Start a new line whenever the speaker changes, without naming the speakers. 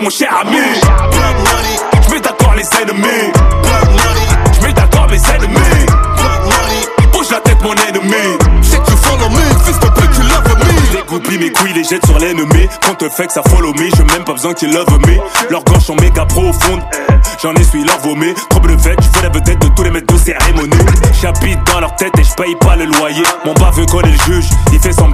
mon cher ami. J'mets d'accord les ennemis. J'mets d'accord mes ennemis. Bouge la tête mon ennemi.
J'sais que tu follow me, fils de pute, tu love me.
Dégoupille mes couilles, les jette sur l'ennemi. Quand te fait que ça follow me, j'ai même pas besoin qu'ils love me. Leurs gorges sont méga profondes. J'en essuie leur vomi. Trouble de fête, je fais la vedette de tous les maîtres de cérémonie. J'habite dans leur tête et j'paye pas le loyer. Mon bas veut coller le juge, il fait semblant